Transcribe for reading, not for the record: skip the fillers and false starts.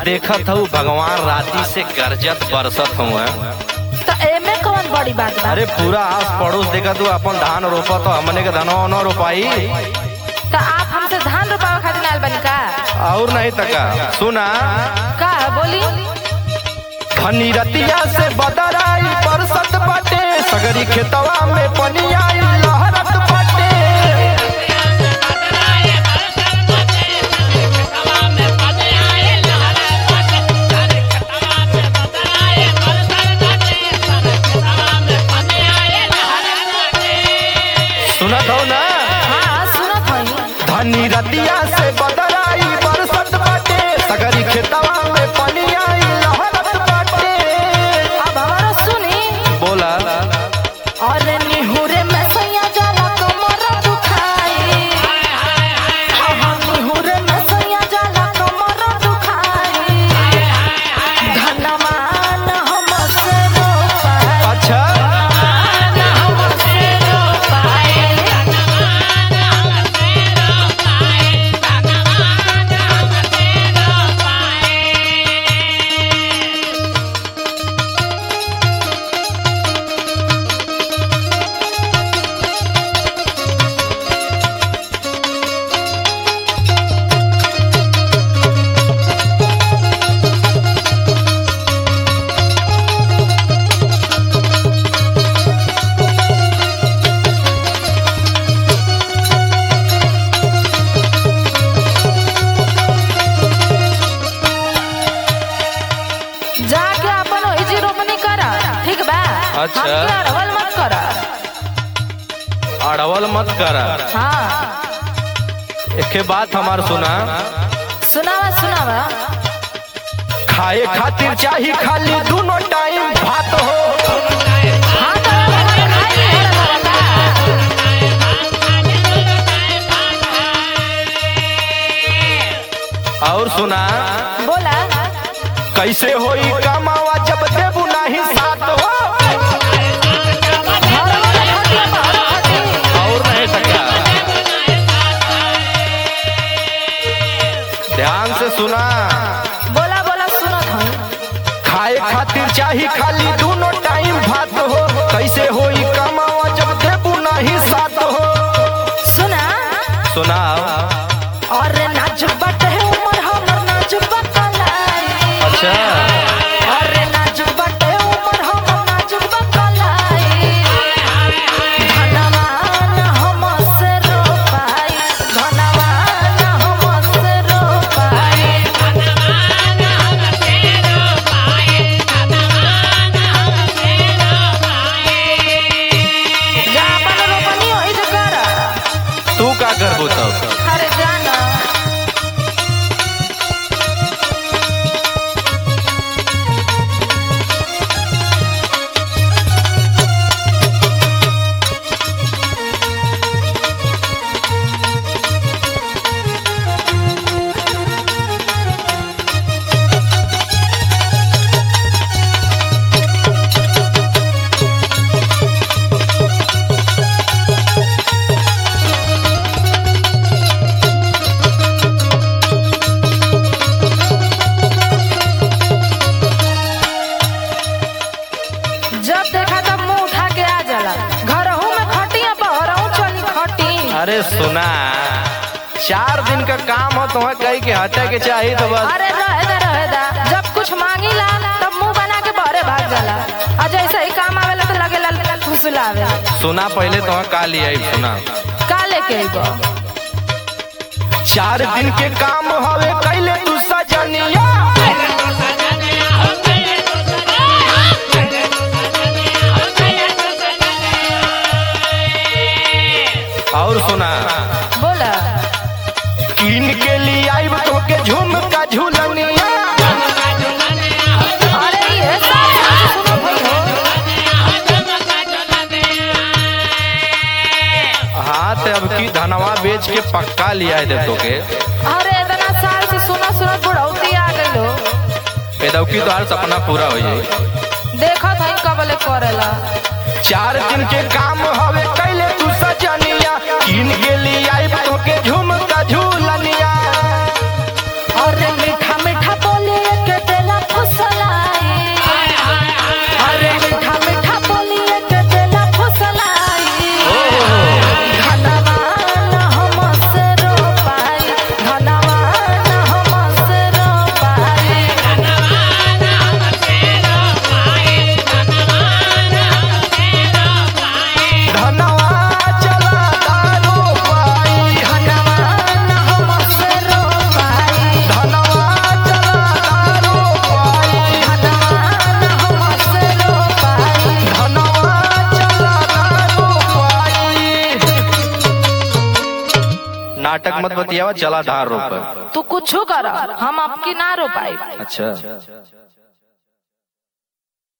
देखत हूँ भगवान राती से गरजत बरसत हुआ। तो एमे कौन बड़ी बात बा? अरे पूरा आस पड़ोस देखत हूँ अपन धान रोपा तो हमने के धनवा न रोपाई। तो आप हमसे धान रोपावे खातिर आयल बनी का? और नहीं तका सुना का बोली? धनी रतिया से बदराई बरसत बाटे, सगरी खेतवा में पनिया लहरत बाटे। सुनत हो ना? हाँ सुनत हई। धनी रतिया से बदराई बरसत बाटे, सगरी खेतवा में पनिया लहरत बाटे। अब हमारा सुनी। बोला और निहुरे में सैया जाला कमर दुखाई। हाँ निहुरे में सैया जाला कमर दुखाई। धनवान हमसे रोपाई। अच्छा हमसे रोपाई। जाके अपन ओइजी रोपनी करा, ठीक बा? अच्छा। हमके अड़वल मत करा। अड़वल मत करा। हाँ एक बात हमार सुना, सुनावा सुनावा। खाए खातिर चाही खाली दोनों टाइम भात हो। हाँ तो हमारे खाई है ना और सुना बोला। कैसे होई कमावा जब देबू नाही साथ हो। और नहीं सका ध्यान से सुना, बोला बोला सुनत हूँ। खाए खातिर चाही खाली दोनों टाइम भात हो। कैसे होई कमावा जब देबू नाही साथ हो। सुना सुना और नाजुक बाटे उमर हमर नाजुक बकलाई। अच्छा और नाजुक बाटे उमर हमर नाजुक बकलाई। धनवान हमसे रोपाई। धनवान हमसे रोपाई। जा अपन रोपनी होई जो करा। तू का करबू तब? अरे जाना जब देखा तब मुंह उठा के आ जाला। घरहू में खटिया बहरहू चली खटी। अरे सुना, 4 दिन का काम हो तुम्हें कही के हटे के चाहिए तो बस। अरे रहे दा जब कुछ मांगी ला तब मुंह बना के बहरे भाग जाला। और जैसे ही काम आवेला तो लगे लाल फुसलावे। सुना पहले तुम्हें का लिया सुना, का लेके अइबो? 4 दिन के काम हवे कैले तू सजनिया। और सुना बोला। कीन के लिए आई तो के झुमका झूलनिया। अरे ये सब सुनो भाई हो। हाँ तो अब की धनवा बेच के पक्का लिया दे तो के। अरे इतना साल से सुना सुना बुढ़ौती आ गई हो। पेदौकी तो हर सपना पूरा हो जाए। देखत हई कबले करेला। 4 दिन के काम हवे कैले तू सजनिया। कीन के लिए आई तो के झुमका झूलनिया। और मीठा मीठा बोले नाटक मत बतियावा, चला धार रोप। तू कुछ कर, हम आपकी ना रो पाई। अच्छा